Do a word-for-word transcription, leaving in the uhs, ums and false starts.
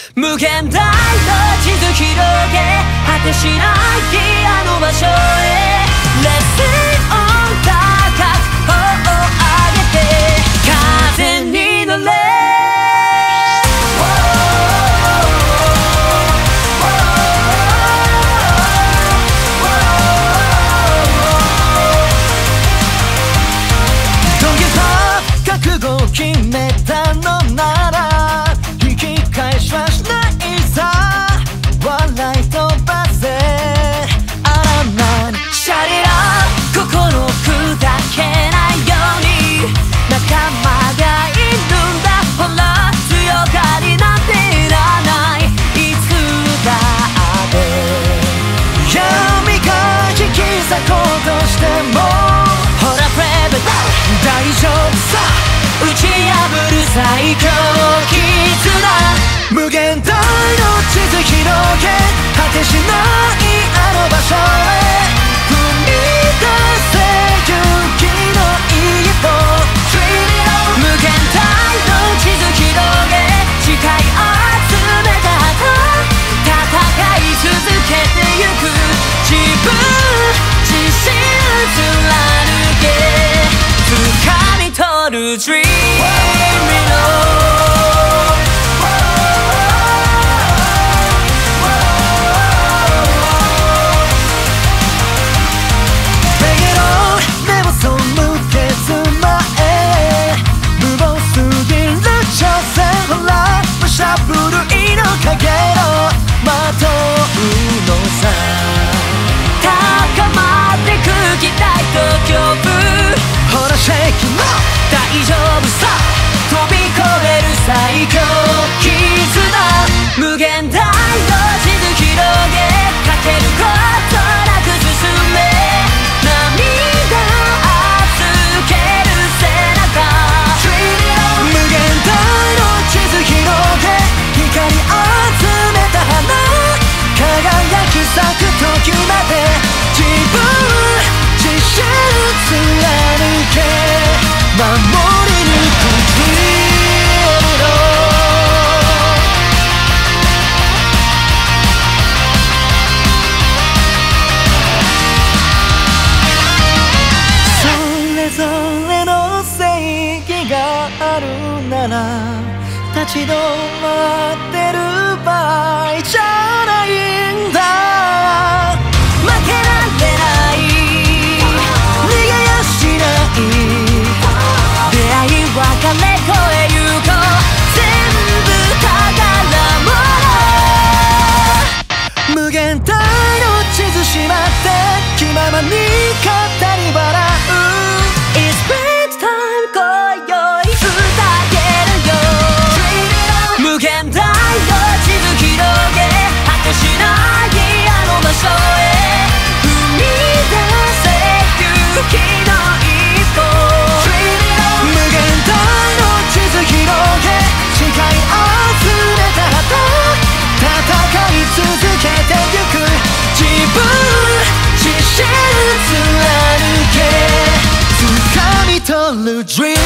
無限大の地図広げ果てしないあの場所へ Listen on 高く頬を上げて風に乗れ覚悟を決めたのなら引き返しはしないさ笑い飛ばせあらまにシャリラ心砕けないように仲間がいるんだほら強がりなんていらないいつだって闇が引き裂こうとしてもほらプレベル大丈夫さ打ち破る最強絆無限大の地図広げ果てしないあの場所へ踏み出せ勇気の一歩無限大の地図広げ誓い集めた後戦い続けてゆく自分自身貫け掴み取る Dream大丈夫さ飛び越える最強絆無限大の地図広げかけることなく進め涙預ける背中無限大の地図広げ光集めた花輝き咲く時まで自分自身貫け守り抜く Dream それぞれの正義があるなら立ち止まってる場合じゃないんだ負けられない逃げやしない別れ越え行こう全部宝物無限大の地図しまって気ままに語り笑う It's bedtime 今宵ふざけるよ無限大の地図広げ果てしないあの場所へ踏み出せ勇気の一歩続けてゆく自分自身貫け掴み取る Dream